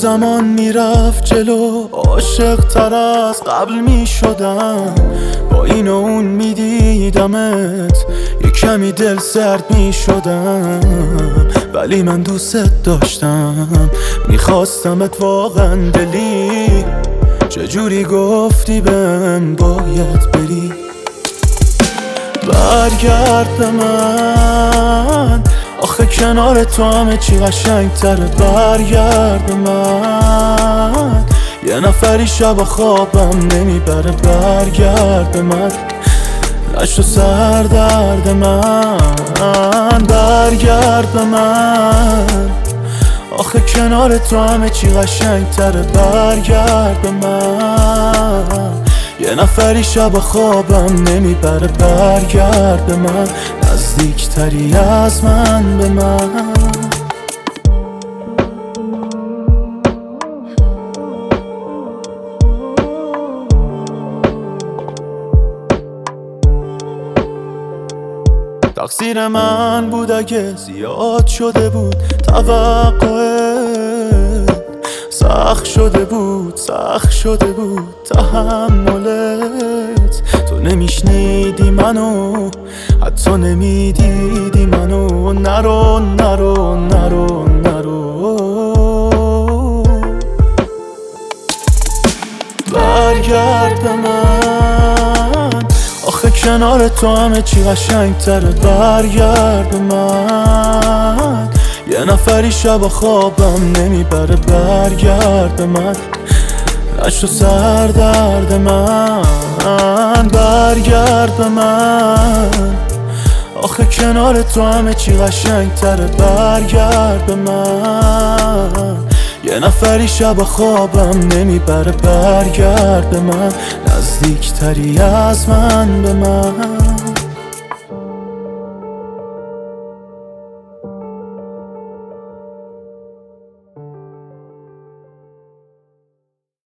زمان میرفت جلو عاشق تر از قبل میشدم، با این و اون میدیدمت یه کمی دل سرد میشدم، ولی من دوست داشتم میخواستمت واقعا دلی. چجوری گفتی بهم باید بری؟ برگرد به من، آخه کنار تو همه چی قشنگ تره. برگرد به من، یه نفری شب خوابم نمیبره. برگرد به من، نشو سر درد من. برگرد به من، آخه کنار تو همه چی قشنگ تره. برگرد به من، یه نفری شب خوابم نمیبره. برگرد به من، نزدیکتری از من به من. تقصیر من بود اگه زیاد شده بود توقعت، سخت شده بود تحملت. تو نمیشنیدی منو، حتی نمیدیدی منو. نرو نرو نرو نرو، برگرد به من، آخه کنار تو همه چی قشنگ تره. برگرد به من، یه نفری شب خوابم نمیبره. برگرد به من، نشو سر درد من. برگرد به من، آخه کنار تو همه چی قشنگ تره. برگرد به من، یه نفری شب خوابم نمیبره. برگرد به من، نزدیکتری از من به من.